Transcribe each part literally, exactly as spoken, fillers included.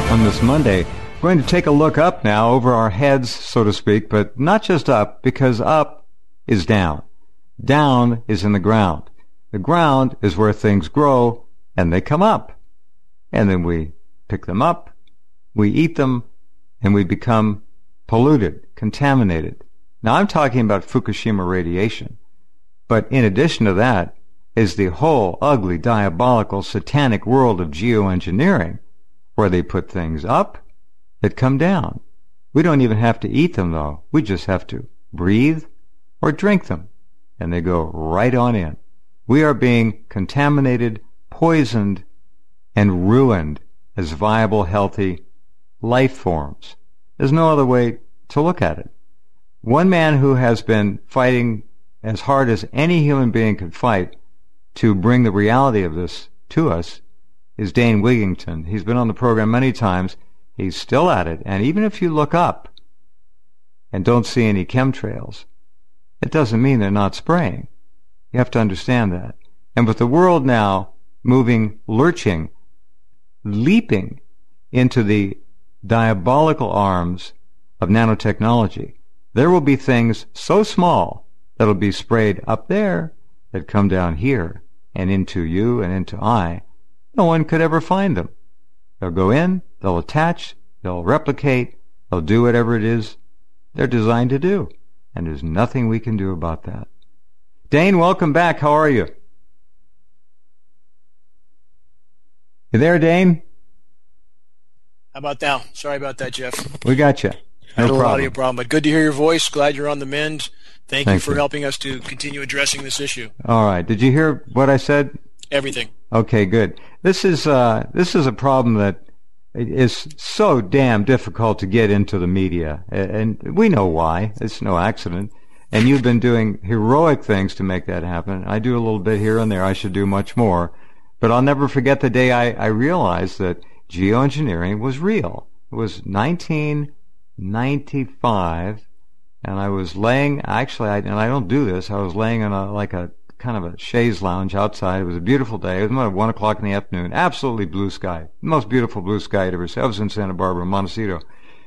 on this Monday. We're going to take a look up now over our heads, so to speak, but not just up, because up is down. Down is in the ground. The ground is where things grow, and they come up. And then we pick them up, we eat them, and we become polluted, contaminated. Now, I'm talking about Fukushima radiation. But in addition to that is the whole ugly, diabolical, satanic world of geoengineering, where they put things up that come down. We don't even have to eat them, though. We just have to breathe or drink them, and they go right on in. We are being contaminated, poisoned, and ruined as viable, healthy life forms. There's no other way to look at it. One man who has been fighting as hard as any human being could fight to bring the reality of this to us is Dane Wigington. He's been on the program many times. He's still at it. And even if you look up and don't see any chemtrails, it doesn't mean they're not spraying. You have to understand that. And with the world now moving, lurching, leaping into the diabolical arms of nanotechnology, there will be things so small that'll be sprayed up there that come down here and into you and into I. No one could ever find them. They'll go in, they'll attach, they'll replicate, they'll do whatever it is they're designed to do. And there's nothing we can do about that. Dane, welcome back. How are you? You there, Dane? How about now? Sorry about that, Jeff. We got you. No I had a problem. audio problem, but good to hear your voice. Glad you're on the mend. Thank, Thank you for you. helping us to continue addressing this issue. All right. Did you hear what I said? Everything. Okay, good. This is uh, this is a problem that is so damn difficult to get into the media, and we know why. It's no accident. And you've been doing heroic things to make that happen. I do a little bit here and there. I should do much more. But I'll never forget the day I, I realized that geoengineering was real. It was nineteen ninety-five, and I was laying, actually, I, and I don't do this, I was laying on a, like a, kind of a chaise lounge outside. It was a beautiful day. It was about one o'clock in the afternoon. Absolutely blue sky. The most beautiful blue sky I'd ever seen. I was in Santa Barbara, Montecito.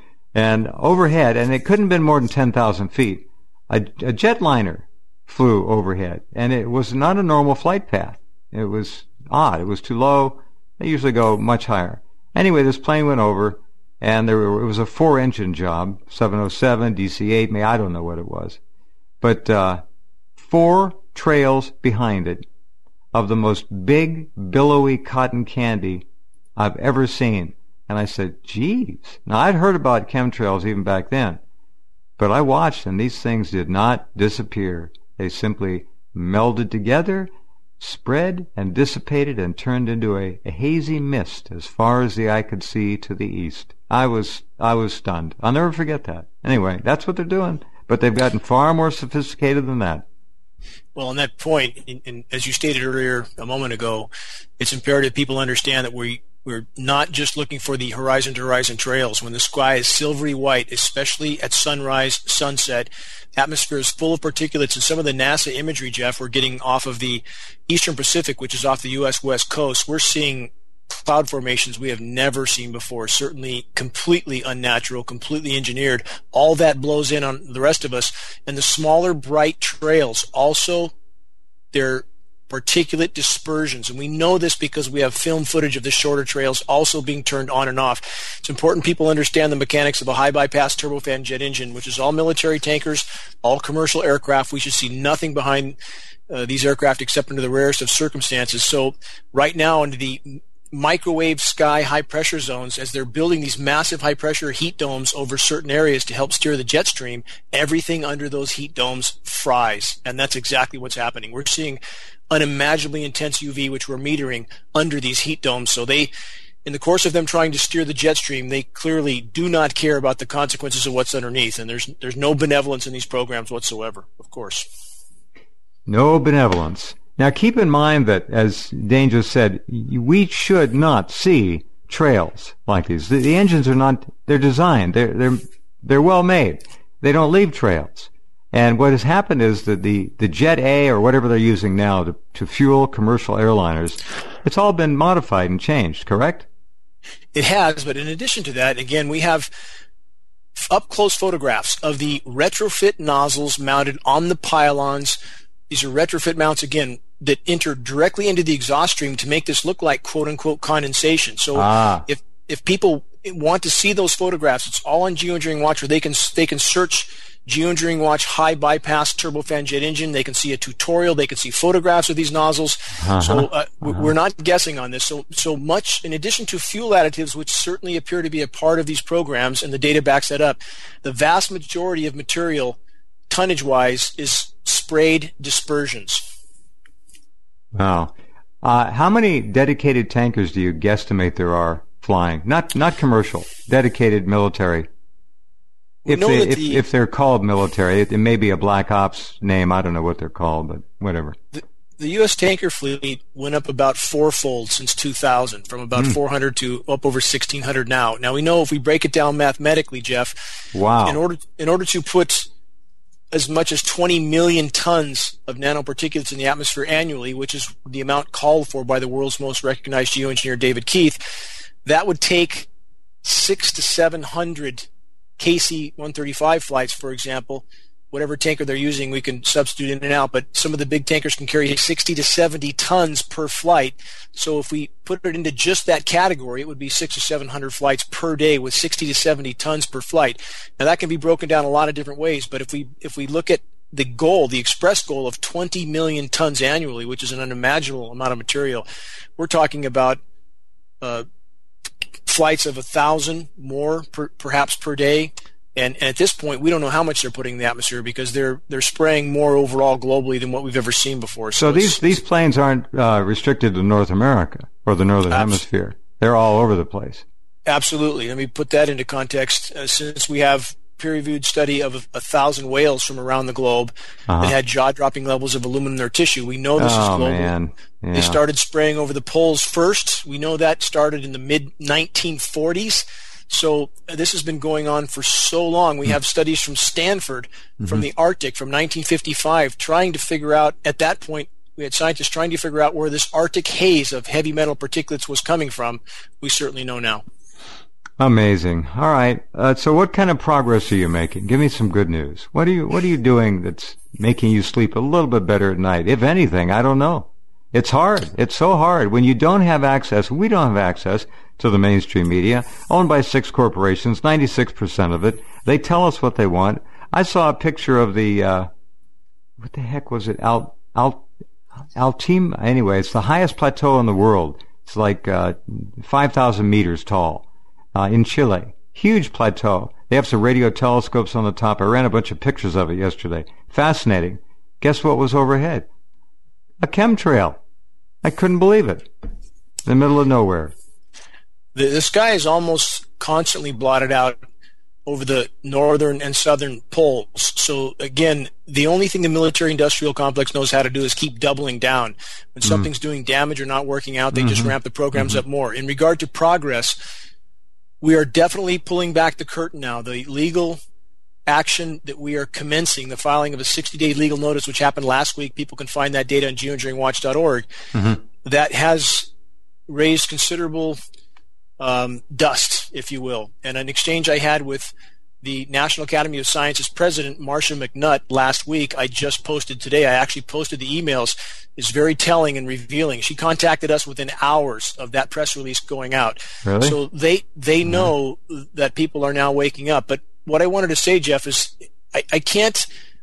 And overhead, and it couldn't have been more than ten thousand feet, a, a jetliner flew overhead. And it was not a normal flight path. It was odd. It was too low. They usually go much higher. Anyway, this plane went over, and there were, it was a four-engine job, seven oh seven, D C eight, I don't know what it was. But uh, four trails behind it of the most big, billowy cotton candy I've ever seen. And I said, geez. Now, I'd heard about chemtrails even back then, but I watched, and these things did not disappear. They simply melded together, spread and dissipated, and turned into a, a hazy mist as far as the eye could see to the east. I was I was stunned. I'll never forget that. Anyway, that's what they're doing. But they've gotten far more sophisticated than that. Well, on that point, in, in, as you stated earlier a moment ago, it's imperative people understand that we, we're not just looking for the horizon-to-horizon trails. When the sky is silvery white, especially at sunrise, sunset, atmosphere is full of particulates, and some of the NASA imagery, Jeff, we're getting off of the Eastern Pacific, which is off the U S West Coast. We're seeing cloud formations we have never seen before, certainly completely unnatural, completely engineered. All that blows in on the rest of us. And the smaller, bright trails also, they're particulate dispersions. And we know this because we have film footage of the shorter trails also being turned on and off. It's important people understand the mechanics of a high bypass turbofan jet engine, which is all military tankers, all commercial aircraft. We should see nothing behind uh, these aircraft except under the rarest of circumstances. So right now, under the microwave sky high pressure zones, as they're building these massive high pressure heat domes over certain areas to help steer the jet stream, everything under those heat domes fries. And that's exactly what's happening. We're seeing unimaginably intense U V, which we're metering under these heat domes. So they, in the course of them trying to steer the jet stream, they clearly do not care about the consequences of what's underneath. And there's there's no benevolence in these programs whatsoever, of course. No benevolence. Now, keep in mind that, as Dane just said, we should not see trails like these. The, the engines are not, they're designed, they're, they're, they're well made. They don't leave trails. And what has happened is that the, the Jet A, or whatever they're using now to, to fuel commercial airliners, it's all been modified and changed, correct? It has, but in addition to that, again, we have up-close photographs of the retrofit nozzles mounted on the pylons. These are retrofit mounts, again, that enter directly into the exhaust stream to make this look like quote-unquote condensation. So ah. if if people want to see those photographs, it's all on Geoengineering Watch, where they can they can search Geoengineering Watch high bypass turbofan jet engine. They can see a tutorial. They can see photographs of these nozzles. Uh-huh. So uh, uh-huh. we're not guessing on this. So so much, in addition to fuel additives, which certainly appear to be a part of these programs, and the data backs that up, the vast majority of material, tonnage-wise, is sprayed dispersions. Wow. Uh, how many dedicated tankers do you guesstimate there are flying? Not not commercial, dedicated military. If they if, the, if they're called military, it, it may be a black ops name. I don't know what they're called, but whatever. The, the U S tanker fleet went up about fourfold since two thousand, from about mm. four hundred to up over sixteen hundred now. Now we know if we break it down mathematically, Jeff, wow. in order in order to put as much as twenty million tons of nanoparticulates in the atmosphere annually, which is the amount called for by the world's most recognized geoengineer, David Keith, that would take six to seven hundred K C one thirty-five flights, for example. Whatever tanker they're using, we can substitute in and out, but some of the big tankers can carry sixty to seventy tons per flight. So if we put it into just that category, it would be six or seven hundred flights per day with sixty to seventy tons per flight. Now that can be broken down a lot of different ways, but if we if we look at the goal, the express goal of twenty million tons annually, which is an unimaginable amount of material, we're talking about uh, flights of a thousand more per, perhaps per day. And, and at this point, we don't know how much they're putting in the atmosphere, because they're they're spraying more overall globally than what we've ever seen before. So, so these these planes aren't uh, restricted to North America or the Northern abs- Hemisphere. They're all over the place. Absolutely. Let me put that into context. Uh, since we have peer-reviewed study of a, a thousand whales from around the globe uh-huh. that had jaw-dropping levels of aluminum in their tissue, we know this oh, is global. Man. Yeah. They started spraying over the poles first. We know that started in the mid nineteen forties. So uh, this has been going on for so long. We have studies from Stanford, mm-hmm. from the Arctic, from nineteen fifty-five, trying to figure out, at that point, we had scientists trying to figure out where this Arctic haze of heavy metal particulates was coming from. We certainly know now. Amazing. All right. Uh, so what kind of progress are you making? Give me some good news. What are you, what are you doing that's making you sleep a little bit better at night? If anything, I don't know. It's hard. It's so hard. When you don't have access, we don't have access to the mainstream media, owned by six corporations, ninety-six percent of it. They tell us what they want. I saw a picture of the, uh, what the heck was it? Al, Al, Altima. Anyway, it's the highest plateau in the world. It's like, uh, five thousand meters tall, uh, in Chile. Huge plateau. They have some radio telescopes on the top. I ran a bunch of pictures of it yesterday. Fascinating. Guess what was overhead? A chemtrail. I couldn't believe it. In the middle of nowhere. The, the sky is almost constantly blotted out over the northern and southern poles. So again, the only thing the military-industrial complex knows how to do is keep doubling down. When mm-hmm. something's doing damage or not working out, they mm-hmm. just ramp the programs mm-hmm. up more. In regard to progress, we are definitely pulling back the curtain now. The legal action that we are commencing, the filing of a sixty-day legal notice, which happened last week, people can find that data on geoengineering watch dot org, mm-hmm. that has raised considerable um, dust, if you will. And an exchange I had with the National Academy of Sciences president, Marcia McNutt, last week, I just posted today, I actually posted the emails, is very telling and revealing. She contacted us within hours of that press release going out. Really? So they, they mm-hmm. know that people are now waking up. But what I wanted to say, Jeff, is I, I can't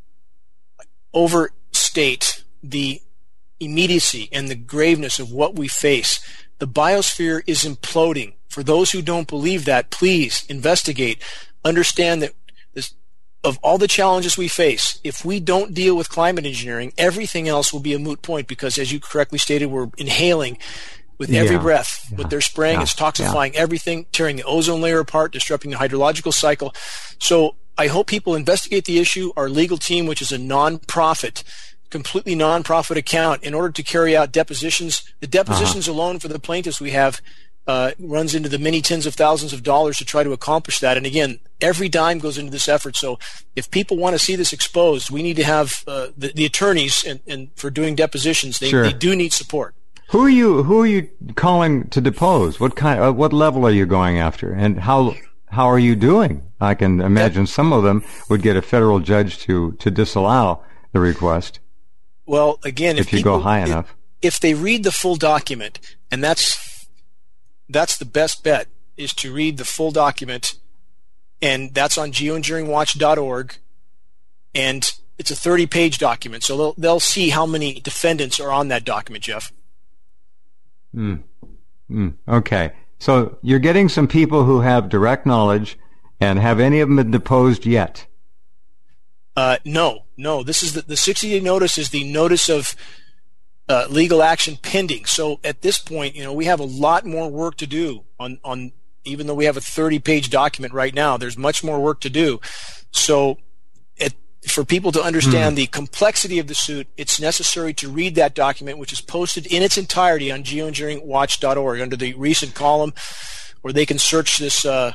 overstate the immediacy and the graveness of what we face. The biosphere is imploding. For those who don't believe that, please investigate. Understand that this, of all the challenges we face, if we don't deal with climate engineering, everything else will be a moot point, because, as you correctly stated, we're inhaling with every yeah, breath. yeah, What they're spraying yeah, is toxifying yeah. everything, tearing the ozone layer apart, disrupting the hydrological cycle. So I hope people investigate the issue. Our legal team, which is a non-profit, completely non-profit account, in order to carry out depositions. The depositions uh-huh. alone for the plaintiffs we have uh, runs into the many tens of thousands of dollars to try to accomplish that. And again, every dime goes into this effort. So if people want to see this exposed, we need to have uh, the, the attorneys and, and for doing depositions, they, sure. they do need support. Who are you? Who are you calling to depose? What kind? Uh, what level are you going after? And how how are you doing? I can imagine some of them would get a federal judge to to disallow the request. Well, again, if, if you people, go high if, enough, if they read the full document, and that's that's the best bet, is to read the full document, and that's on geoengineering watch dot org, and it's a thirty-page document, so they'll they'll see how many defendants are on that document, Jeff. Mm. Mm. Okay, so you're getting some people who have direct knowledge, and have any of them been deposed yet? Uh, no, no. This is the, the sixty-day notice is the notice of uh, legal action pending. So at this point, you know, we have a lot more work to do on, on even though we have a thirty-page document right now, there's much more work to do. So it, for people to understand mm. the complexity of the suit, it's necessary to read that document, which is posted in its entirety on geoengineering watch dot org under the recent column, or they can search this uh,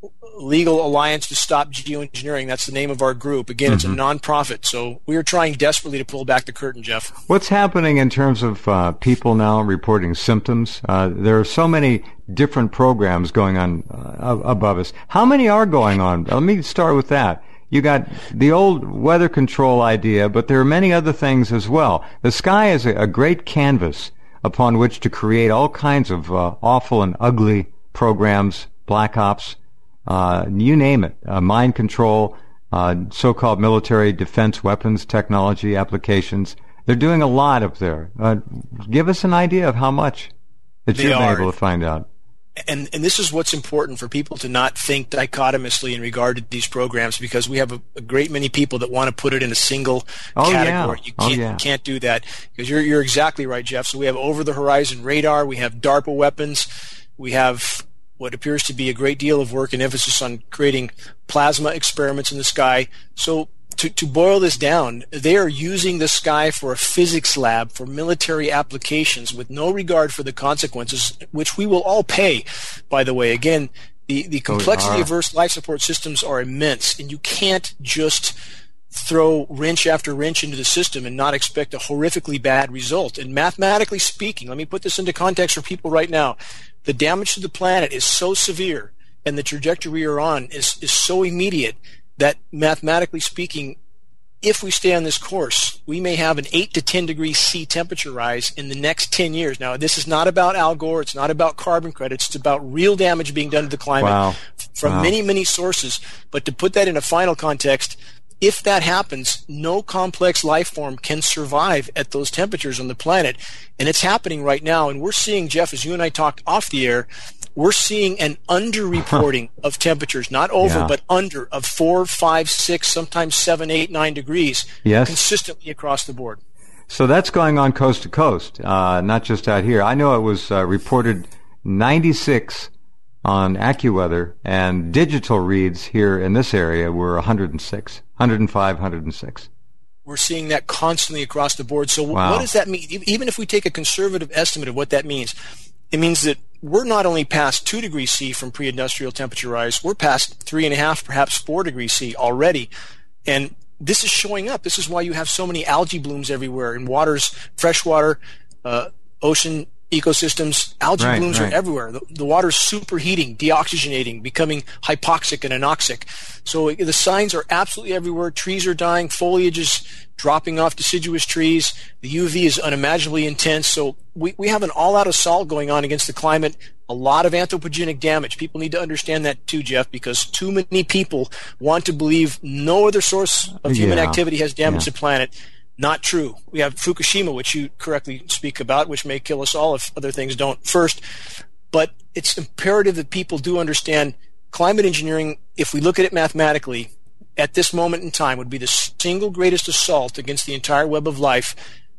Legal Alliance to Stop Geoengineering. That's the name of our group. Again, mm-hmm. it's a nonprofit, so we are trying desperately to pull back the curtain, Jeff. What's happening in terms of uh, people now reporting symptoms? Uh, there are so many different programs going on uh, above us. How many are going on? Let me start with that. You got the old weather control idea, but there are many other things as well. The sky is a, a great canvas upon which to create all kinds of uh, awful and ugly programs, black ops, uh, you name it, uh, mind control, uh, so-called military defense weapons technology applications. They're doing a lot up there. Uh, give us an idea of how much that they you've been are. able to find out. And, and this is what's important for people to not think dichotomously in regard to these programs, because we have a, a great many people that want to put it in a single oh, category. Yeah. You oh, can't, yeah. you can't do that, because you're, you're exactly right, Jeff. So we have over-the-horizon radar, we have DARPA weapons, we have what appears to be a great deal of work and emphasis on creating plasma experiments in the sky. So to, to boil this down, they are using the sky for a physics lab for military applications with no regard for the consequences, which we will all pay, by the way. Again, the, the complexity of Earth's life support systems are immense, and you can't just throw wrench after wrench into the system and not expect a horrifically bad result. And mathematically speaking, let me put this into context for people right now, the damage to the planet is so severe and the trajectory we are on is, is so immediate that mathematically speaking, if we stay on this course, we may have an eight to ten degrees C temperature rise in the next ten years. Now, this is not about Al Gore. It's not about carbon credits. It's about real damage being done to the climate wow. from wow. many, many sources. But to put that in a final context, if that happens, no complex life form can survive at those temperatures on the planet. And it's happening right now. And we're seeing, Jeff, as you and I talked off the air, we're seeing an underreporting of temperatures, not over, yeah. but under, of four, five, six, sometimes seven, eight, nine degrees yes. consistently across the board. So that's going on coast to coast, uh, not just out here. I know it was uh, reported ninety-six on AccuWeather, and digital reads here in this area were one hundred six, one hundred five, one hundred six. We're seeing that constantly across the board. So wow. what does that mean? Even if we take a conservative estimate of what that means, it means that we're not only past two degrees C from pre-industrial temperature rise, we're past three and a half, perhaps four degrees C already. And this is showing up. This is why you have so many algae blooms everywhere in waters, freshwater, uh, ocean ecosystems. Algae right, blooms right. are everywhere. The, the water's superheating, deoxygenating, becoming hypoxic and anoxic. So the signs are absolutely everywhere. Trees are dying. Foliage is dropping off deciduous trees. The U V is unimaginably intense. So we, we have an all-out assault going on against the climate. A lot of anthropogenic damage. People need to understand that too, Jeff, because too many people want to believe no other source of human yeah. activity has damaged yeah. the planet. Not true. We have Fukushima, which you correctly speak about, which may kill us all if other things don't first. But it's imperative that people do understand climate engineering, if we look at it mathematically, at this moment in time would be the single greatest assault against the entire web of life,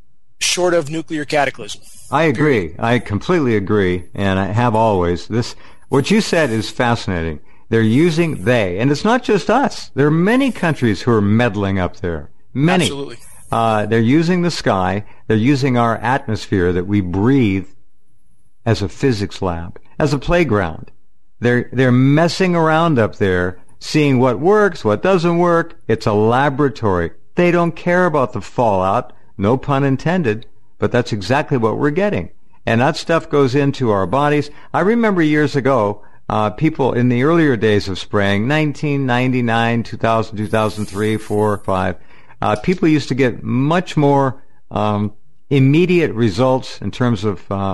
short of nuclear cataclysm. I agree. I completely agree, and I have always. This, what you said is fascinating. They're using they, and it's not just us. There are many countries who are meddling up there. Many. Absolutely. Uh, they're using the sky. They're using our atmosphere that we breathe as a physics lab, as a playground. They're they're messing around up there, seeing what works, what doesn't work. It's a laboratory. They don't care about the fallout, no pun intended, but that's exactly what we're getting. and that stuff goes into our bodies. I remember years ago, uh, people in the earlier days of spraying, nineteen ninety-nine, two thousand, two thousand three, four, five, uh, people used to get much more um, immediate results in terms of uh,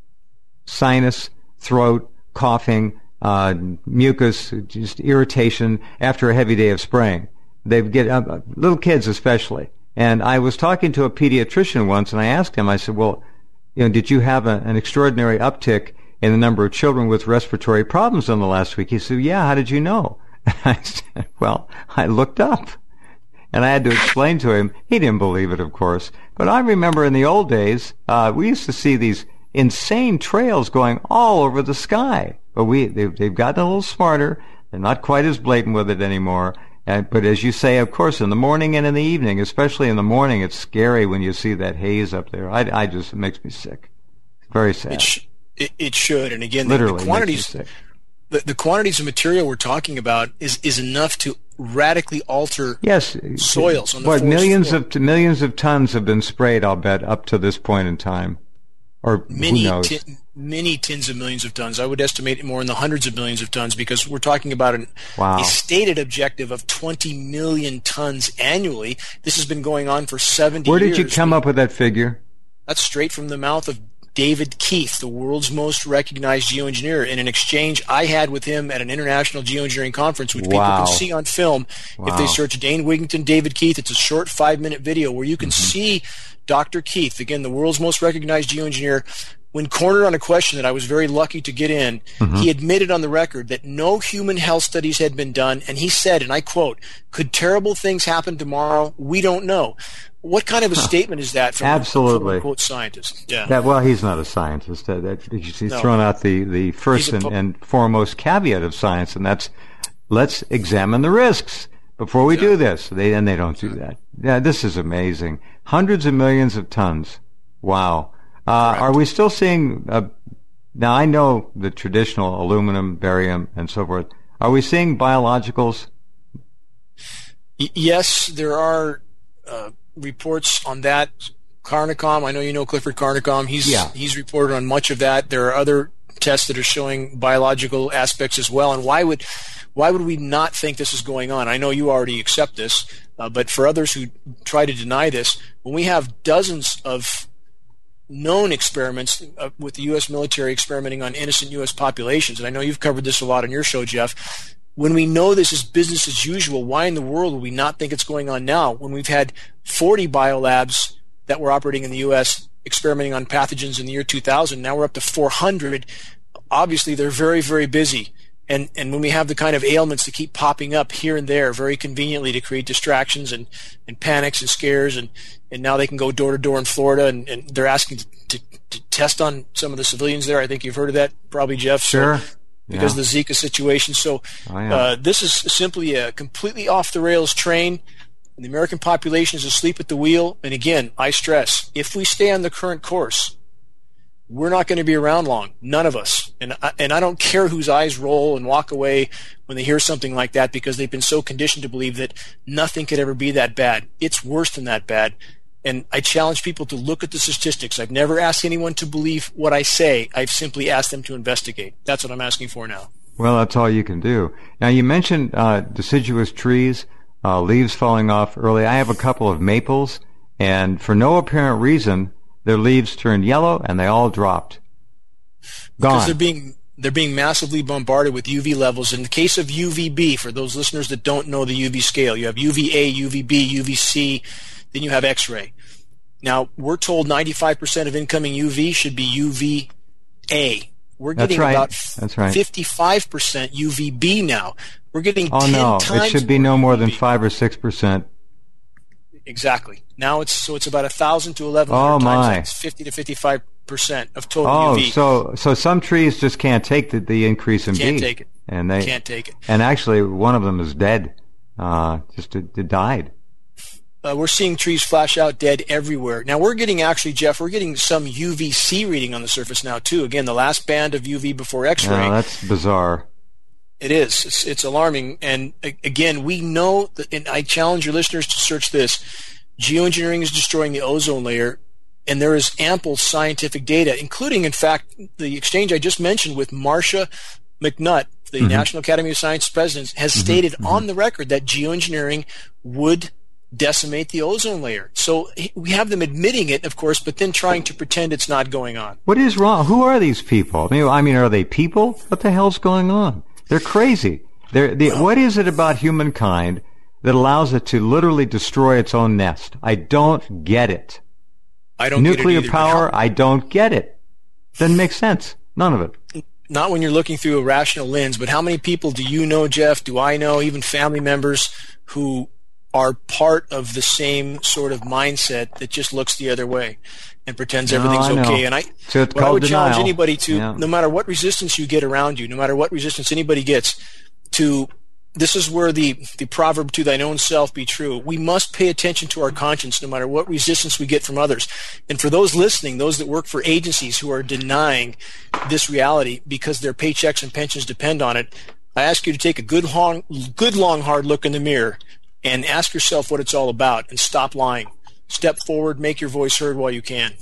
sinus, throat, coughing, uh, mucus, just irritation after a heavy day of spraying. They get uh, little kids especially. And I was talking to a pediatrician once, and I asked him, I said, well, you know, did you have a, an extraordinary uptick in the number of children with respiratory problems in the last week? He said, yeah, how did you know? And I said, well, I looked up. And I had to explain to him. He didn't believe it, of course. But I remember in the old days, uh, we used to see these insane trails going all over the sky. But we, they've, they've gotten a little smarter. They're not quite as blatant with it anymore. Uh, but as you say, of course, in the morning and in the evening, especially in the morning, it's scary when you see that haze up there. I, I just, it makes me sick. Very sad. It, sh- it, it should. And again, Literally the, the quantities, the, the quantities of material we're talking about is, is enough to radically alter yes, soils on the what, forest millions floor. of millions of tons have been sprayed, I'll bet, up to this point in time. Or many, who knows? T- many tens of millions of tons. I would estimate it more in the hundreds of millions of tons because we're talking about an, wow. a stated objective of twenty million tons annually. This has been going on for seventy Where years. did you come up with that figure? That's straight from the mouth of David Keith, the world's most recognized geoengineer, in an exchange I had with him at an international geoengineering conference, which wow. people can see on film. Wow. If they search Dane Wigington, David Keith, it's a short five-minute video where you can mm-hmm. see Doctor Keith, again, the world's most recognized geoengineer. When cornered on a question that I was very lucky to get in, mm-hmm. he admitted on the record that no human health studies had been done, and he said, and I quote, "Could terrible things happen tomorrow? We don't know." What kind of a huh. statement is that from, Absolutely. from a quote scientist? Yeah. That, well, he's not a scientist. That, that, he's no. thrown out the, the first and, po- and foremost caveat of science, and that's let's examine the risks before we exactly. do this. They, and they don't do that. Yeah, this is amazing. Hundreds of millions of tons. Wow. Uh, are we still seeing, uh, now I know the traditional aluminum, barium, and so forth. Are we seeing biologicals? Y- yes, there are uh, reports on that. Carnicom, I know you know Clifford Carnicom. He's, yeah. he's reported on much of that. There are other tests that are showing biological aspects as well. And why would, why would we not think this is going on? I know you already accept this, uh, but for others who try to deny this, when we have dozens of known experiments uh, with the U S military experimenting on innocent U S populations, and I know you've covered this a lot on your show, Jeff. When we know this is business as usual, why in the world would we not think it's going on now when we've had forty biolabs that were operating in the U S experimenting on pathogens in the year two thousand? Now we're up to four hundred. Obviously, they're very, very busy. And and when we have the kind of ailments that keep popping up here and there very conveniently to create distractions and, and panics and scares, and, and now they can go door to door in Florida, and, and they're asking to, to, to test on some of the civilians there. I think you've heard of that, probably, Jeff. Sure. So, because yeah. of the Zika situation. So oh, yeah. uh, this is simply a completely off-the-rails train. And the American population is asleep at the wheel. And again, I stress, if we stay on the current course, we're not going to be around long. None of us. And I, and I don't care whose eyes roll and walk away when they hear something like that, because they've been so conditioned to believe that nothing could ever be that bad. It's worse than that bad. And I challenge people to look at the statistics. I've never asked anyone to believe what I say. I've simply asked them to investigate. That's what I'm asking for now. Well, that's all you can do. Now, you mentioned uh, deciduous trees, uh, leaves falling off early. I have a couple of maples, and for no apparent reason, their leaves turned yellow, and they all dropped. Gone. Because they're being they're being massively bombarded with U V levels. In the case of U V B, for those listeners that don't know the U V scale, you have U V A, U V B, U V C, then you have X-ray. Now, we're told ninety-five percent of incoming U V should be U V A. We're getting That's right. about That's right. fifty-five percent U V B now. We're getting oh, ten no. times It should be no more U V B. than five or six percent. Exactly. Now it's so it's about a thousand to eleven hundred oh, times. my. It's fifty to fifty-five percent of total oh, U V. so so some trees just can't take the, the increase in Can't B. take it. And they Can't take it. And actually, one of them is dead. Uh, just it, it died. Uh, we're seeing trees flash out dead everywhere. Now we're getting actually, Jeff, we're getting some U V C reading on the surface now too. Again, the last band of U V before X-ray. No, that's bizarre. It is. It's, it's alarming. And a- again, we know that, and I challenge your listeners to search this. Geoengineering is destroying the ozone layer. And there is ample scientific data, including, in fact, the exchange I just mentioned with Marcia McNutt, the mm-hmm. National Academy of Sciences president, has mm-hmm. stated mm-hmm. on the record that geoengineering would decimate the ozone layer. So we have them admitting it, of course, but then trying to pretend it's not going on. What is wrong? Who are these people? I mean, I mean, are they people? What the hell's going on? They're crazy. They're, the, what is it about humankind that allows it to literally destroy its own nest? I don't get it. I don't Nuclear get it either, power, I don't get it. Doesn't make sense. None of it. Not when you're looking through a rational lens, but how many people do you know, Jeff, do I know, even family members who are part of the same sort of mindset that just looks the other way and pretends no, everything's I okay? And I, so it's what I would denial. challenge anybody to, yeah. no matter what resistance you get around you, no matter what resistance anybody gets, to this is where the, the proverb, to thine own self be true. We must pay attention to our conscience no matter what resistance we get from others. And for those listening, those that work for agencies who are denying this reality because their paychecks and pensions depend on it, I ask you to take a good long, good long hard look in the mirror and ask yourself what it's all about and stop lying. Step forward, make your voice heard while you can.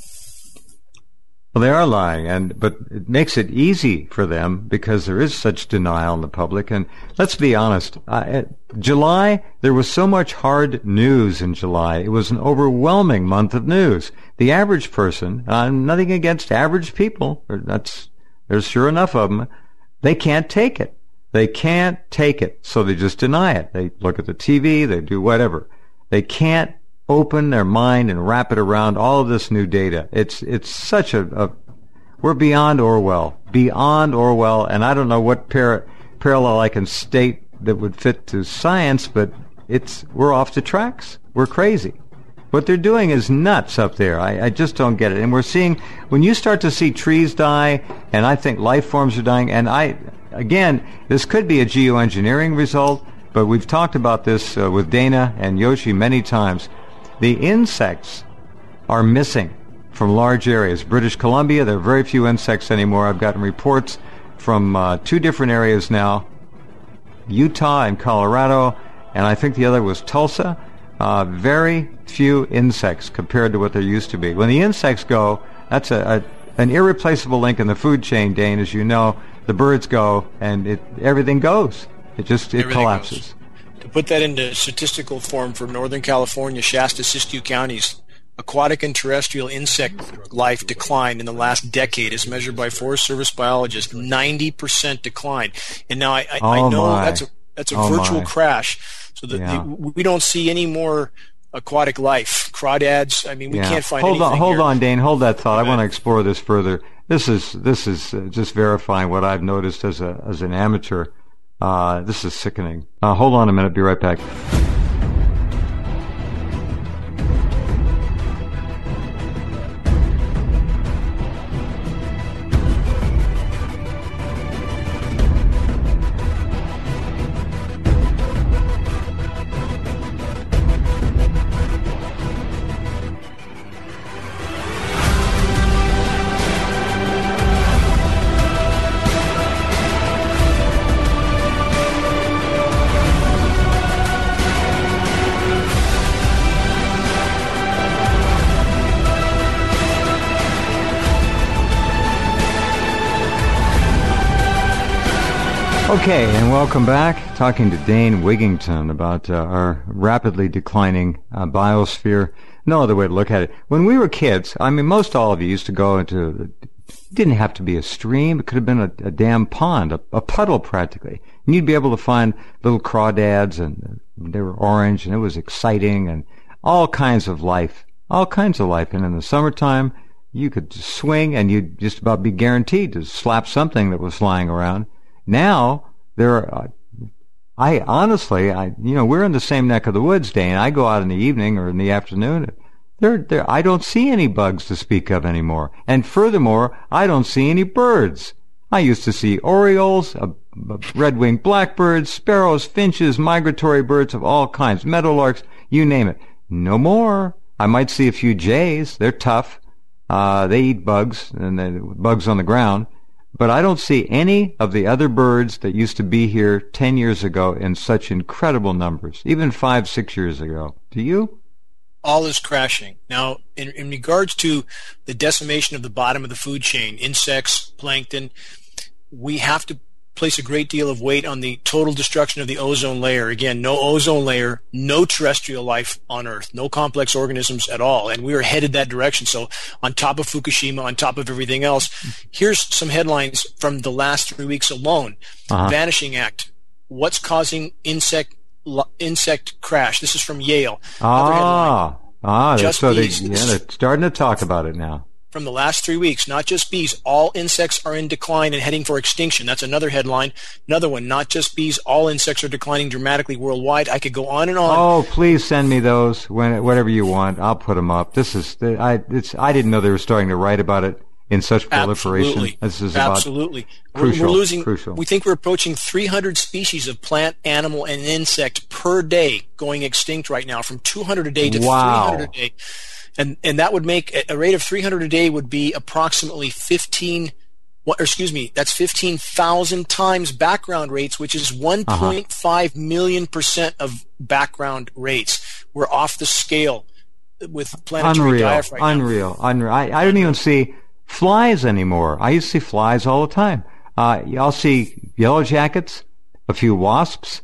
Well, they are lying, and but it makes it easy for them because there is such denial in the public. And let's be honest, uh, July, there was so much hard news in July. It was an overwhelming month of news. The average person, I'm nothing against average people, that's there's sure enough of them, they can't take it. They can't take it, so they just deny it. They look at the T V, they do whatever. They can't open their mind and wrap it around all of this new data. It's it's such a, a we're beyond Orwell, beyond Orwell, and I don't know what par- parallel I can state that would fit to science, but it's we're off the tracks. We're crazy. What they're doing is nuts up there. I, I just don't get it. And we're seeing, when you start to see trees die, and I think life forms are dying, and I, again, this could be a geoengineering result, but we've talked about this uh, with Dana and Yoshi many times. The insects are missing from large areas. British Columbia, there are very few insects anymore. I've gotten reports from uh, two different areas now, Utah and Colorado, and I think the other was Tulsa. Uh, very few insects compared to what there used to be. When the insects go, that's a, a an irreplaceable link in the food chain, Dane, as you know. The birds go, and it everything goes. It just it everything collapses. Goes. To put that into statistical form for Northern California, Shasta, Siskiyou counties, aquatic and terrestrial insect life declined in the last decade as measured by Forest Service biologists, ninety percent decline. And now I, I, oh I know my. that's a, that's a oh virtual my. crash. So that yeah. the, we don't see any more aquatic life. Crawdads, I mean, we yeah. can't find hold anything on, Hold here. on, Dane. Hold that thought. I want to explore this further. This is this is uh, just verifying what I've noticed as a as an amateur. Uh, this is sickening. Uh, hold on a minute. Be right back. Okay, and welcome back. Talking to Dane Wigington about uh, our rapidly declining uh, biosphere. No other way to look at it. When we were kids, I mean, most all of you used to go into, it didn't have to be a stream. It could have been a, a damn pond, a, a puddle practically. And you'd be able to find little crawdads, and they were orange, and it was exciting, and all kinds of life, all kinds of life. And in the summertime, you could swing, and you'd just about be guaranteed to slap something that was flying around. Now, there are, uh, I honestly, I, you know, we're in the same neck of the woods, Dane. I go out in the evening or in the afternoon. There, there, I don't see any bugs to speak of anymore. And furthermore, I don't see any birds. I used to see orioles, uh, red-winged blackbirds, sparrows, finches, migratory birds of all kinds, meadowlarks, you name it. No more. I might see a few jays. They're tough. Uh, they eat bugs, and they, bugs on the ground. But I don't see any of the other birds that used to be here ten years ago in such incredible numbers, even five, six years ago. Do you? all is crashing. Now, in, in regards to the decimation of the bottom of the food chain, insects, plankton, we have to place a great deal of weight on the total destruction of the ozone layer. Again, no ozone layer, no terrestrial life on Earth, no complex organisms at all, and we are headed that direction. So on top of Fukushima, on top of everything else, here's some headlines from the last three weeks alone. Uh-huh. Vanishing Act. What's causing insect insect crash? This is from Yale. Ah, ah just so bees. They, yeah, they're starting to talk about it now. From the last three weeks, not just bees, all insects are in decline and heading for extinction. That's another headline. Another one, not just bees, all insects are declining dramatically worldwide. I could go on and on. Oh, please send me those, when, whatever you want. I'll put them up. This is, I, it's, I didn't know they were starting to write about it in such proliferation. Absolutely. This is Absolutely. About crucial, we're, we're losing, crucial. We think we're approaching three hundred species of plant, animal, and insect per day going extinct right now, from two hundred a day to wow. three hundred a day. And and that would make a rate of three hundred a day would be approximately fifteen. What? Or excuse me, that's fifteen thousand times background rates, which is one point five uh-huh. million percent of background rates. We're off the scale with planetary unreal, die-off right unreal, now. unreal. I, I don't even see flies anymore. I used to see flies all the time. Uh, I'll see yellow jackets, a few wasps,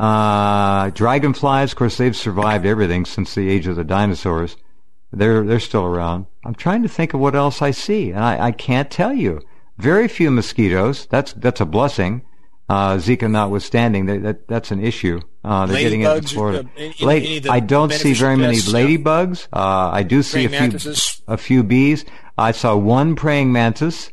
uh, dragonflies. Of course, they've survived everything since the age of the dinosaurs. They're they're still around. I'm trying to think of what else I see, and I, I can't tell you. Very few mosquitoes. That's that's a blessing. Uh, Zika notwithstanding, they, that that's an issue. Uh, they're getting into Florida. Uh, any, Late, any I don't see very many pests, ladybugs. Uh, I do see a few mantises. a few bees. I saw one praying mantis.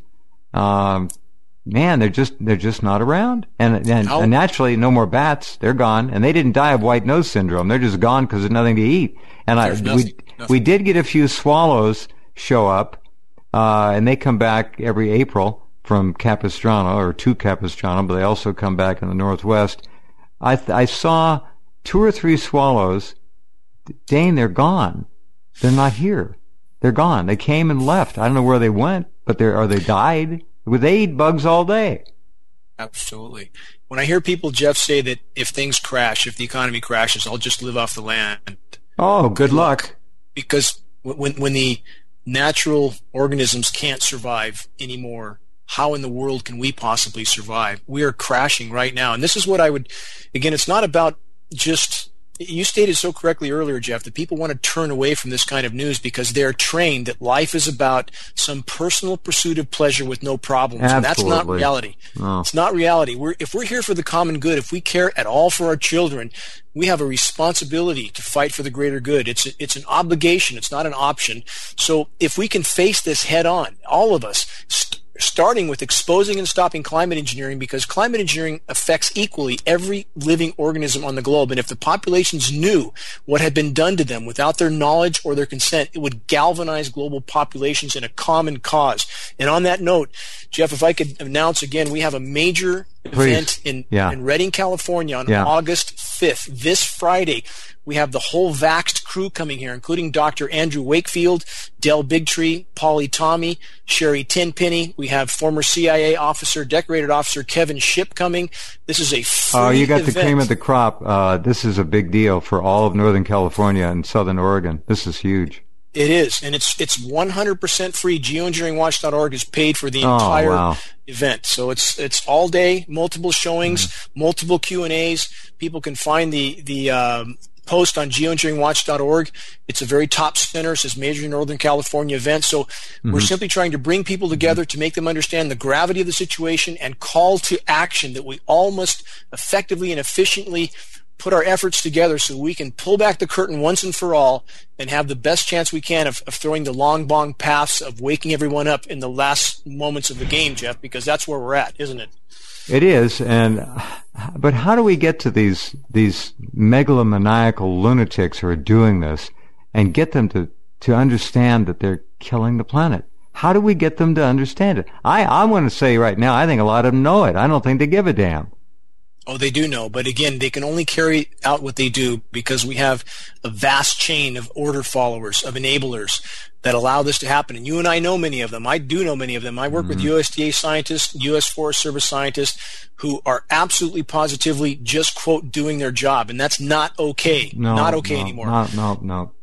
Um, man, they're just they're just not around. And, and, and naturally, no more bats. They're gone, and they didn't die of white nose syndrome. They're just gone because there's nothing to eat. And there's I nothing, we nothing. we did get a few swallows show up, uh, and they come back every April from Capistrano or to Capistrano, but they also come back in the Northwest. I th- I saw two or three swallows. Dane, they're gone. They're not here. They're gone. They came and left. I don't know where they went, but they are they died. They eat bugs all day. Absolutely. When I hear people, Jeff, say that if things crash, if the economy crashes, I'll just live off the land. Oh, good luck. Because when when the natural organisms can't survive anymore, how in the world can we possibly survive? We are crashing right now. And this is what I would, again, it's not about just, you stated so correctly earlier, Jeff, that people want to turn away from this kind of news because they're trained that life is about some personal pursuit of pleasure with no problems. Absolutely. And that's not reality. No. It's not reality. We're, if we're here for the common good, if we care at all for our children, we have a responsibility to fight for the greater good. It's a, it's an obligation. It's not an option. So if we can face this head on, all of us, st- starting with exposing and stopping climate engineering, because climate engineering affects equally every living organism on the globe. And if the populations knew what had been done to them without their knowledge or their consent, it would galvanize global populations in a common cause. And on that note, Jeff, if I could announce again, we have a major Please. event in, yeah. in Redding, California on yeah. August fifth, this Friday. We have the whole Vaxxed crew coming here, including Doctor Andrew Wakefield, Del Bigtree, Paulie Tommy, Sherry Tenpenny. We have former C I A officer, decorated officer Kevin Shipp coming. This is a free Oh, you got event. the cream of the crop. Uh, this is a big deal for all of Northern California and Southern Oregon. This is huge. It is, and it's it's one hundred percent free. geoengineering watch dot org is paid for the Oh, entire wow. event. So it's it's all day, multiple showings, mm-hmm. multiple Q and A's. People can find the the um, post on geoengineering watch dot org. It's a very top center. It says major Northern California event. So mm-hmm. we're simply trying to bring people together mm-hmm. to make them understand the gravity of the situation and call to action that we all must effectively and efficiently put our efforts together so we can pull back the curtain once and for all and have the best chance we can of, of throwing the long bong paths of waking everyone up in the last moments of the game, Jeff, because that's where we're at, isn't it? It is, and but how do we get to these these megalomaniacal lunatics who are doing this and get them to, to understand that they're killing the planet? How do we get them to understand it? I, I want to say right now, I think a lot of them know it. I don't think they give a damn. Oh, they do know, but again, they can only carry out what they do because we have a vast chain of order followers, of enablers that allow this to happen. And you and I know many of them. I do know many of them. I work mm-hmm. with U S D A scientists, U S Forest Service scientists who are absolutely positively just, quote, doing their job. And that's not okay. No, not okay no, anymore. No, no, no.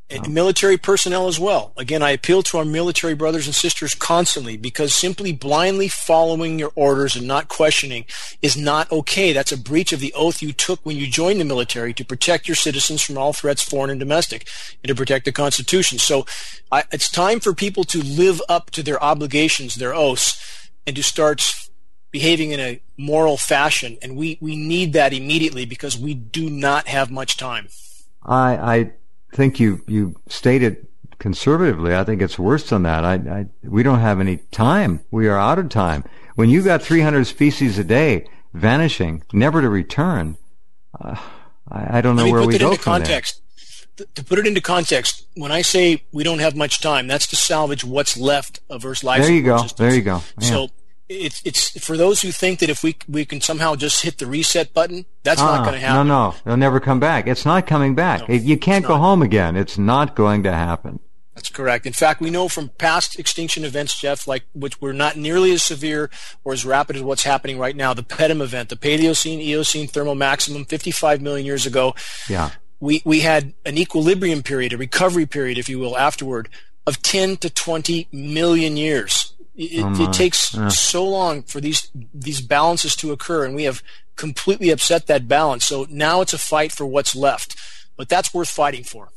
And military personnel as well. Again, I appeal to our military brothers and sisters constantly, because simply blindly following your orders and not questioning is not okay. That's a breach of the oath you took when you joined the military to protect your citizens from all threats, foreign and domestic, and to protect the Constitution. So I, it's time for people to live up to their obligations, their oaths, and to start behaving in a moral fashion. And we, we need that immediately, because we do not have much time. I... I... I think you you stated conservatively. I think it's worse than that. I, I we don't have any time. We are out of time. When you got three hundred species a day vanishing, never to return, uh, I, I don't know Let me where put we that go into from context. there. To put it into context, when I say we don't have much time, that's to salvage what's left of Earth's life. There you go. There you go. Yeah. So it's it's for those who think that if we we can somehow just hit the reset button, that's ah, not going to happen. No, no, they'll never come back. It's not coming back. No, you can't go not. home again. It's not going to happen. That's correct. In fact, we know from past extinction events, Jeff, like which were not nearly as severe or as rapid as what's happening right now. The Pedum event, the Paleocene Eocene thermal maximum, fifty-five million years ago. Yeah. We we had an equilibrium period, a recovery period, if you will, afterward of ten to twenty million years. It, oh it takes yeah. so long for these these balances to occur, and we have completely upset that balance. So now it's a fight for what's left, but that's worth fighting for.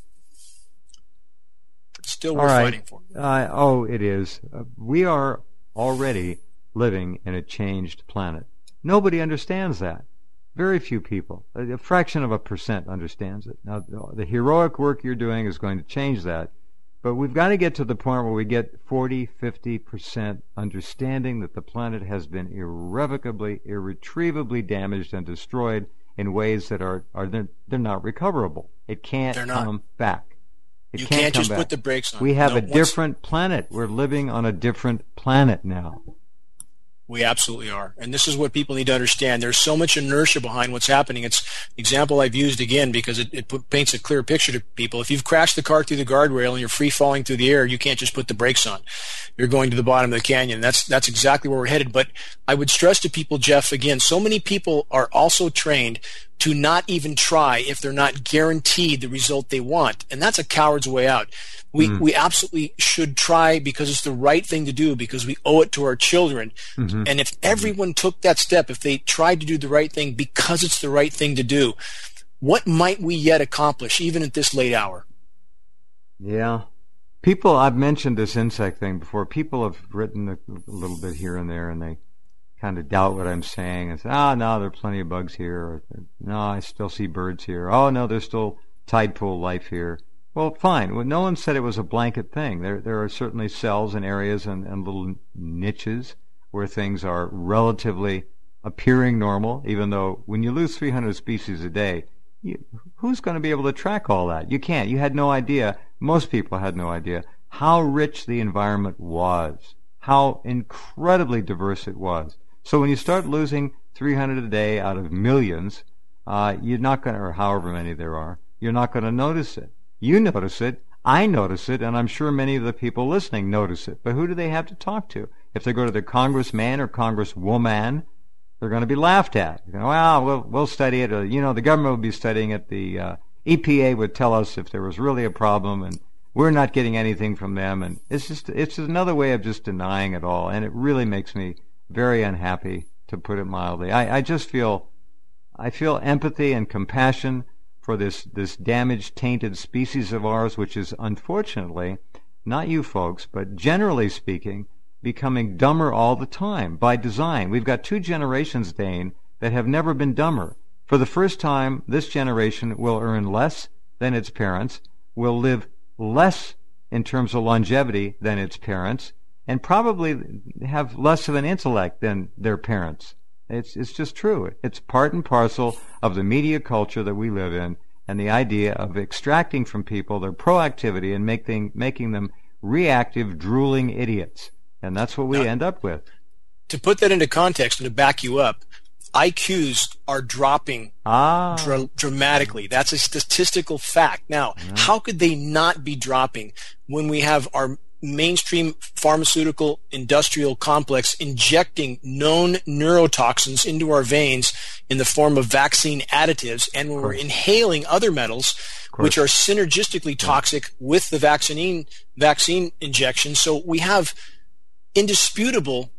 Still worth right. fighting for. Uh, oh, it is. Uh, we are already living in a changed planet. Nobody understands that. Very few people. A, a fraction of a percent understands it. Now, the, the heroic work you're doing is going to change that. But we've got to get to the point where we get forty, fifty percent understanding that the planet has been irrevocably, irretrievably damaged and destroyed in ways that are, are they're, they're not recoverable. It can't come back. It you can't, can't come just back. put the brakes on. We have no, a different planet. We're living on a different planet now. We absolutely are. And this is what people need to understand. There's so much inertia behind what's happening. It's the example I've used again because it, it put, paints a clear picture to people. If you've crashed the car through the guardrail and you're free falling through the air, you can't just put the brakes on. You're going to the bottom of the canyon. That's, that's exactly where we're headed. But I would stress to people, Jeff, again, so many people are also trained to not even try if they're not guaranteed the result they want. And that's a coward's way out. We mm. we absolutely should try because it's the right thing to do, because we owe it to our children. Mm-hmm. And if everyone took that step, if they tried to do the right thing because it's the right thing to do, what might we yet accomplish even at this late hour? Yeah. People, I've mentioned this insect thing before. People have written a, a little bit here and there, and they kind of doubt what I'm saying and say, oh, no, there are plenty of bugs here. Or, no, I still see birds here. Oh, no, there's still tide pool life here. Well, fine. Well, no one said it was a blanket thing. There there are certainly cells and areas and, and little niches where things are relatively appearing normal, even though when you lose three hundred species a day, you, who's going to be able to track all that? You can't. You had no idea. Most people had no idea how rich the environment was, how incredibly diverse it was. So when you start losing three hundred a day out of millions, uh, you're not going to, or however many there are, you're not going to notice it. You notice it, I notice it, and I'm sure many of the people listening notice it. But who do they have to talk to? If they go to their congressman or congresswoman, they're going to be laughed at. You know, well, we'll, we'll study it. Or, you know, the government will be studying it. The uh, E P A would tell us if there was really a problem, and we're not getting anything from them. And it's just, it's just another way of just denying it all. And it really makes me very unhappy, to put it mildly. I, I just feel, I feel empathy and compassion for this, this damaged, tainted species of ours, which is unfortunately, not you folks, but generally speaking, becoming dumber all the time by design. We've got two generations, Dane, that have never been dumber. For the first time, this generation will earn less than its parents, will live less in terms of longevity than its parents, and probably have less of an intellect than their parents. It's it's just true. It's part and parcel of the media culture that we live in, and the idea of extracting from people their proactivity and making making them reactive, drooling idiots. And that's what we now, end up with. To put that into context and to back you up, I Qs are dropping ah. dra- dramatically. That's a statistical fact. Now, yeah. how could they not be dropping when we have our mainstream pharmaceutical industrial complex injecting known neurotoxins into our veins in the form of vaccine additives, and we're inhaling other metals which are synergistically toxic with the vaccine vaccine injection. So we have indisputable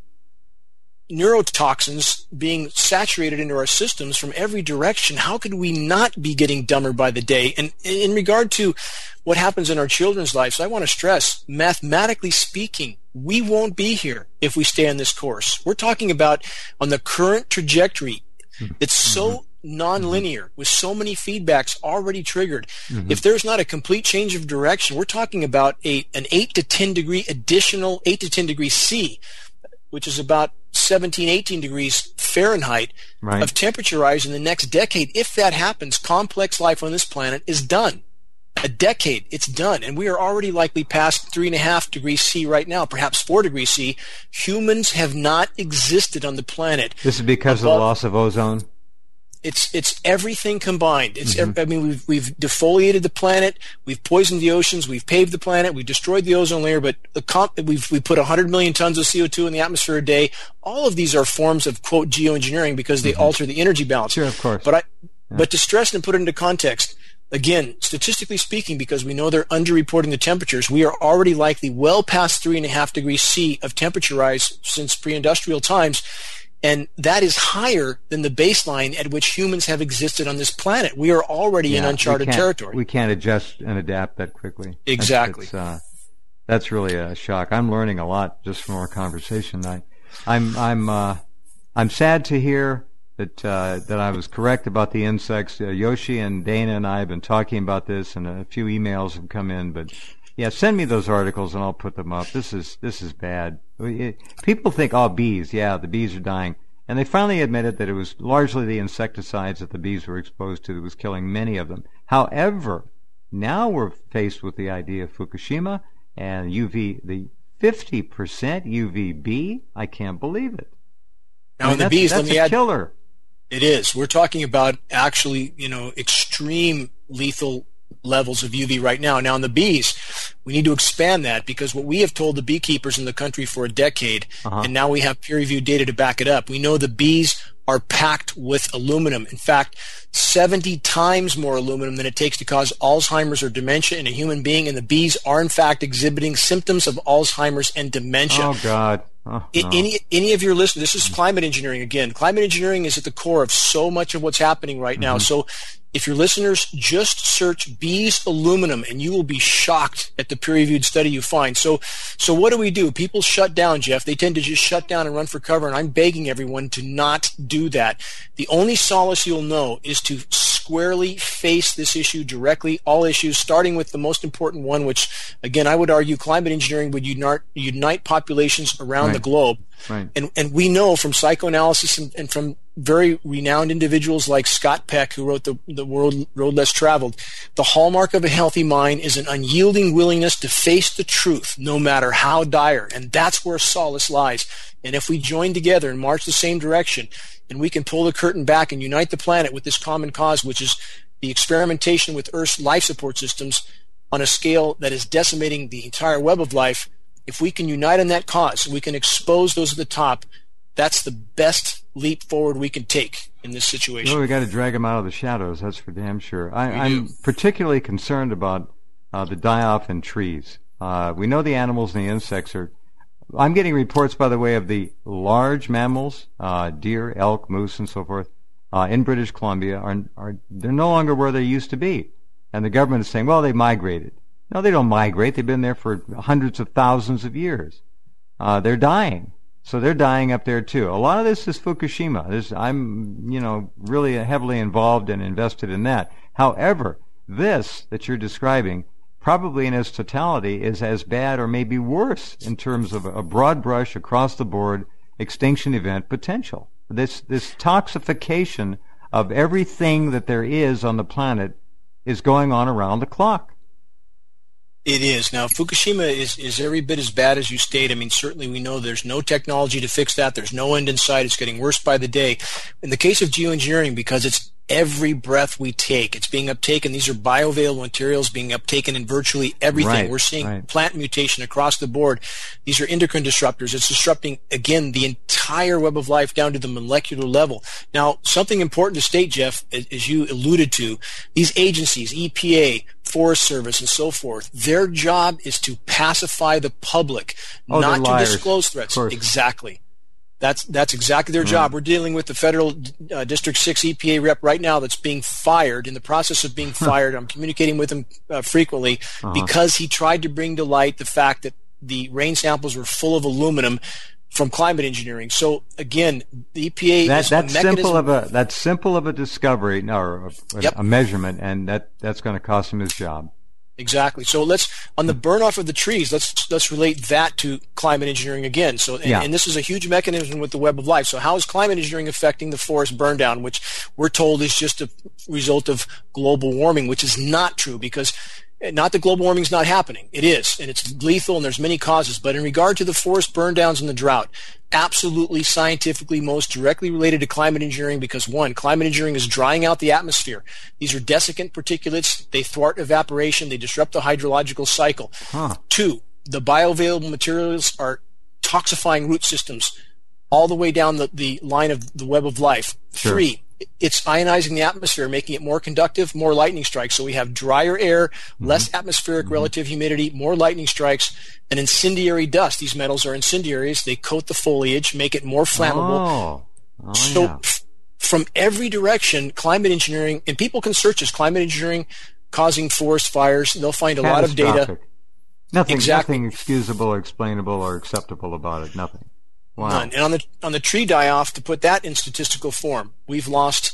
neurotoxins being saturated into our systems from every direction. How could we not be getting dumber by the day? And in regard to what happens in our children's lives, I want to stress, mathematically speaking, we won't be here if we stay on this course. We're talking about on the current trajectory. It's so nonlinear with so many feedbacks already triggered. Mm-hmm. If there's not a complete change of direction, we're talking about a an eight to ten degree additional eight to ten degrees C, which is about seventeen, eighteen degrees Fahrenheit right. of temperature rise in the next decade. If that happens, complex life on this planet is done. A decade, it's done. And we are already likely past three and a half degrees C right now, perhaps four degrees C. Humans have not existed on the planet. This is because above, of the loss of ozone? It's it's everything combined. It's mm-hmm. I mean we've we've defoliated the planet, we've poisoned the oceans, we've paved the planet, we've destroyed the ozone layer, but the comp, we've we put one hundred million tons of C O two in the atmosphere a day. All of these are forms of quote geoengineering because they mm-hmm. alter the energy balance. Sure, of course. But I yeah. but to stress and put it into context, again, statistically speaking, because we know they're underreporting the temperatures, we are already likely well past three and a half degrees C of temperature rise since pre-industrial times. And that is higher than the baseline at which humans have existed on this planet. We are already yeah, in uncharted we territory. We can't adjust and adapt that quickly. Exactly. That's, uh, that's really a shock. I'm learning a lot just from our conversation. I, I'm I'm uh, I'm sad to hear that uh, that I was correct about the insects. Uh, Yoshi and Dana and I have been talking about this, and a few emails have come in. But yeah, send me those articles and I'll put them up. This is this is bad. It, people think, oh, bees, yeah, the bees are dying. And they finally admitted that it was largely the insecticides that the bees were exposed to that was killing many of them. However, now we're faced with the idea of Fukushima and U V, the fifty percent U V B. I can't believe it. Now, I mean, the that's, bees, that's let me a add, killer. It is. We're talking about actually, you know, extreme lethal levels of U V right now. Now, in the bees, we need to expand that because what we have told the beekeepers in the country for a decade, uh-huh. and now we have peer-reviewed data to back it up. We know the bees are packed with aluminum. In fact, seventy times more aluminum than it takes to cause Alzheimer's or dementia in a human being, and the bees are, in fact, exhibiting symptoms of Alzheimer's and dementia. Oh, God. Oh, no. Any any of your listeners, this is climate engineering again. Climate engineering is at the core of so much of what's happening right now. Mm-hmm. So if your listeners just search bees aluminum and you will be shocked at the peer-reviewed study you find. So so what do we do? People shut down, Jeff. They tend to just shut down and run for cover, and I'm begging everyone to not do that. The only solace you'll know is to squarely face this issue directly, all issues, starting with the most important one, which, again, I would argue climate engineering would unite, unite populations around right. the globe. Right. And and we know from psychoanalysis and, and from very renowned individuals like Scott Peck, who wrote the, the World, Road Less Traveled, the hallmark of a healthy mind is an unyielding willingness to face the truth, no matter how dire. And that's where solace lies. And if we join together and march the same direction, and we can pull the curtain back and unite the planet with this common cause, which is the experimentation with Earth's life support systems on a scale that is decimating the entire web of life, if we can unite on that cause, we can expose those at the top, that's the best leap forward we can take in this situation. Well, we got to drag them out of the shadows, that's for damn sure. I, I'm particularly concerned about uh, the die-off in trees. Uh, we know the animals and the insects are... I'm getting reports, by the way, of the large mammals, uh, deer, elk, moose, and so forth, uh, in British Columbia, are, are they're no longer where they used to be. And the government is saying, well, they migrated. No, they don't migrate. They've been there for hundreds of thousands of years. Uh, they're dying. So they're dying up there, too. A lot of this is Fukushima. This, I'm, you know, really heavily involved and invested in that. However, this that you're describing, probably in its totality, is as bad or maybe worse in terms of a broad brush across the board extinction event potential. This this toxification of everything that there is on the planet is going on around the clock. It is. Now, Fukushima is, is every bit as bad as you state. I mean, certainly we know there's no technology to fix that. There's no end in sight. It's getting worse by the day. In the case of geoengineering, because it's every breath we take. It's being uptaken. These are bioavailable materials being uptaken in virtually everything. Right, We're seeing right. plant mutation across the board. These are endocrine disruptors. It's disrupting, again, the entire web of life down to the molecular level. Now, something important to state, Jeff, as you alluded to, these agencies, E P A, Forest Service, and so forth, their job is to pacify the public, oh, not to liars. disclose threats. Exactly. That's that's exactly their Right. job. We're dealing with the federal uh, District six E P A rep right now that's being fired, in the process of being fired. I'm communicating with him uh, frequently Uh-huh. because he tried to bring to light the fact that the rain samples were full of aluminum from climate engineering. So again, the E P A That, is that's a mechanism. simple of a that's simple of a discovery, no, or a, Yep. a measurement, and that that's going to cost him his job. Exactly. So let's, on the burn off of the trees, let's let's relate that to climate engineering again. So, and, Yeah. and this is a huge mechanism with the web of life. So how is climate engineering affecting the forest burn down, which we're told is just a result of global warming, which is not true, because not that global warming is not happening. It is, and it's lethal, and there's many causes. But in regard to the forest burn downs and the drought, absolutely scientifically most directly related to climate engineering, because one, climate engineering is drying out the atmosphere. These are desiccant particulates. They thwart evaporation. They disrupt the hydrological cycle. Huh. Two, the bioavailable materials are toxifying root systems all the way down the, the line of the web of life. Sure. Three, it's ionizing the atmosphere, making it more conductive, more lightning strikes. So we have drier air, Mm-hmm. less atmospheric mm-hmm. relative humidity, more lightning strikes, and incendiary dust. These metals are incendiaries. They coat the foliage, make it more flammable. Oh, oh so yeah. f- from every direction, climate engineering, and people can search this, climate engineering causing forest fires. They'll find a lot of data. Catastrophic. Nothing, Exactly. nothing excusable or explainable or acceptable about it. Nothing. Wow. None. And on the on the tree die-off, to put that in statistical form, we've lost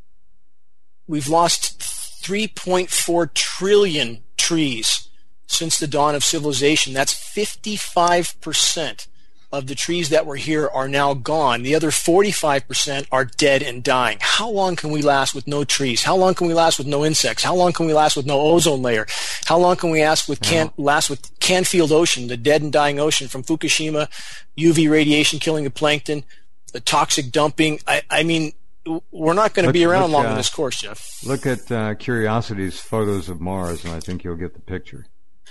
we've lost three point four trillion trees since the dawn of civilization. That's fifty-five percent of the trees that were here are now gone. The other forty-five percent are dead and dying. How long can we last with no trees? How long can we last with no insects? How long can we last with no ozone layer? How long can we last with can last with Canfield Ocean, the dead and dying ocean from Fukushima, U V radiation killing the plankton, the toxic dumping? I, I mean, we're not going to be around look, long uh, on this course, Jeff. Look at uh, Curiosity's photos of Mars, and I think you'll get the picture.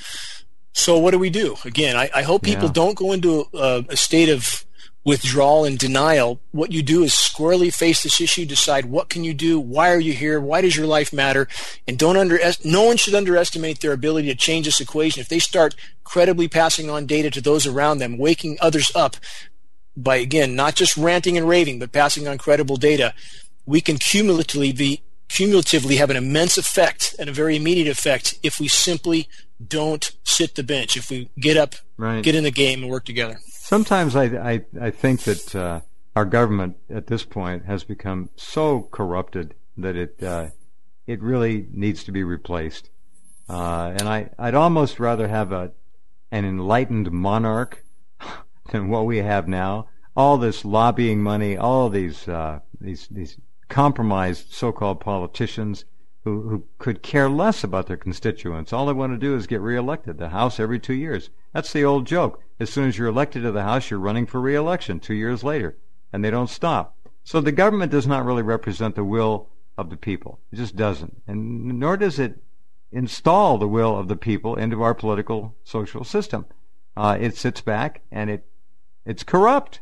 So what do we do? Again, I, I hope people Yeah. don't go into a, a state of withdrawal and denial. What you do is squarely face this issue, decide what can you do, why are you here, why does your life matter, and don't under no one should underestimate their ability to change this equation. If they start credibly passing on data to those around them, waking others up by, again, not just ranting and raving, but passing on credible data, we can cumulatively be cumulatively have an immense effect and a very immediate effect if we simply don't sit the bench, if we get up, Right. get in the game, and work together. Sometimes I, I, I think that uh, our government at this point has become so corrupted that it uh, it really needs to be replaced. Uh, and I, I'd almost rather have a an enlightened monarch than what we have now. All this lobbying money, all these uh, these these compromised so-called politicians who, who could care less about their constituents. All they want to do is get reelected. The House every two years. That's the old joke. As soon as you're elected to the House, you're running for reelection two years later, and they don't stop. So the government does not really represent the will of the people. It just doesn't. And nor does it install the will of the people into our political social system. Uh, it sits back and it it's corrupt.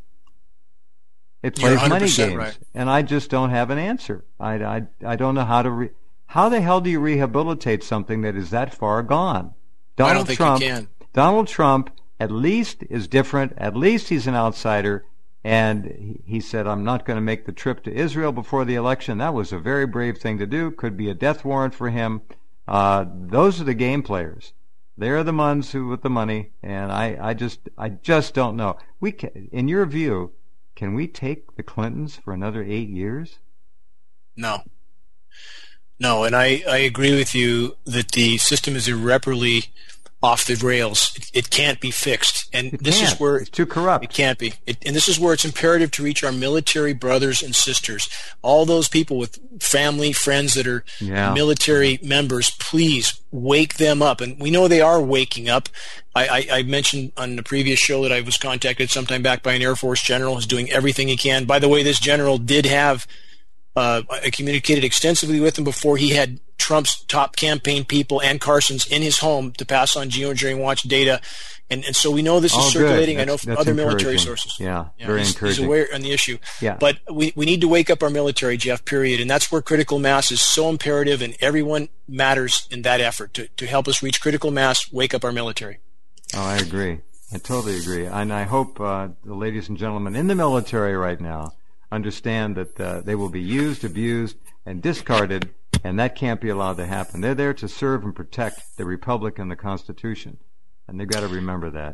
It You're plays money one hundred percent games, right. and I just don't have an answer. I, I, I don't know how to re- how the hell do you rehabilitate something that is that far gone? Donald I don't think Trump, you can. Donald Trump at least is different. At least he's an outsider, and he, he said, "I'm not going to make the trip to Israel before the election." That was a very brave thing to do. Could be a death warrant for him. Uh, those are the game players. They're the ones who with the money, and I, I just I just don't know. We can, in your view, can we take the Clintons for another eight years? No. No, and I, I agree with you that the system is irreparably off the rails. It, it can't be fixed. And It this can't. is where It's too corrupt. It can't be. It, and this is where it's imperative to reach our military brothers and sisters. All those people with family, friends that are Yeah. military members, please wake them up. And we know they are waking up. I, I, I mentioned on the previous show that I was contacted sometime back by an Air Force general who's doing everything he can. By the way, this general did have Uh, I communicated extensively with him before he had Trump's top campaign people and Carson's in his home to pass on Geoengineering Watch data. And, and so we know this is oh, circulating. I know from other military sources. Yeah, yeah very he's, encouraging. He's aware on the issue. Yeah. But we, we need to wake up our military, Jeff, period. And that's where critical mass is so imperative, and everyone matters in that effort to, to help us reach critical mass, wake up our military. Oh, I agree. I totally agree. And I hope uh, the ladies and gentlemen in the military right now understand that uh, they will be used, abused, and discarded, and that can't be allowed to happen. They're there to serve and protect the Republic and the Constitution, and they've got to remember that.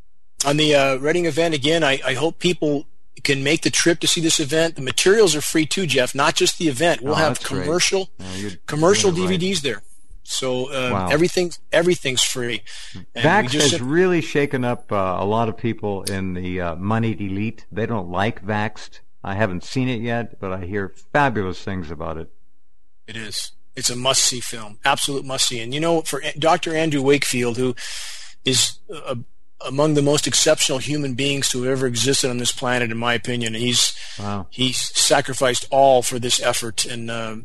On the uh, Reading event, again, I, I hope people can make the trip to see this event. The materials are free too, Jeff, not just the event. We'll oh, have commercial no, commercial D V Ds right. there. So uh, wow. everything's, everything's free. And Vax we just has really shaken up uh, a lot of people in the uh, moneyed elite. They don't like Vaxxed. I haven't seen it yet, but I hear fabulous things about it. It is. It's a must-see film, absolute must-see. And you know, for Doctor Andrew Wakefield, who is a, among the most exceptional human beings to have ever existed on this planet, in my opinion, he's wow. he's sacrificed all for this effort, and uh,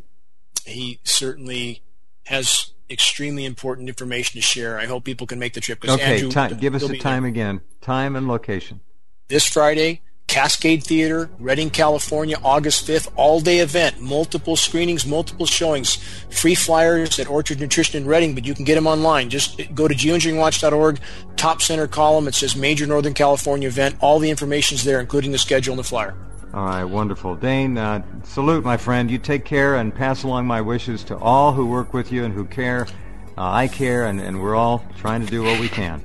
he certainly has extremely important information to share. I hope people can make the trip. Okay, Andrew, time, give us the time there. again. Time and location. This Friday, Cascade Theater, Redding, California, August fifth, all-day event, multiple screenings, multiple showings, free flyers at Orchard Nutrition in Redding, but you can get them online. Just go to geoengineering watch dot org, top center column, it says Major Northern California event. All the information's there, including the schedule and the flyer. All right, wonderful. Dane, uh, salute, my friend. You take care and pass along my wishes to all who work with you and who care. Uh, I care, and, and we're all trying to do what we can.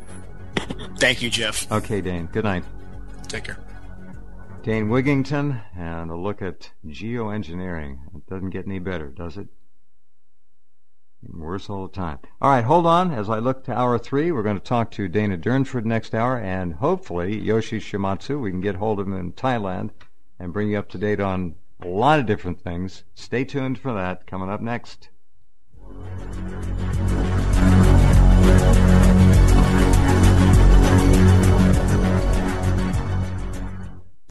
Thank you, Jeff. Okay, Dane. Good night. Take care. Dane Wigington, and a look at geoengineering. It doesn't get any better, does it? Worse all the time. All right, hold on. As I look to hour three, we're going to talk to Dana Durnford next hour, and hopefully Yoshi Shimatsu. We can get hold of him in Thailand and bring you up to date on a lot of different things. Stay tuned for that. Coming up next.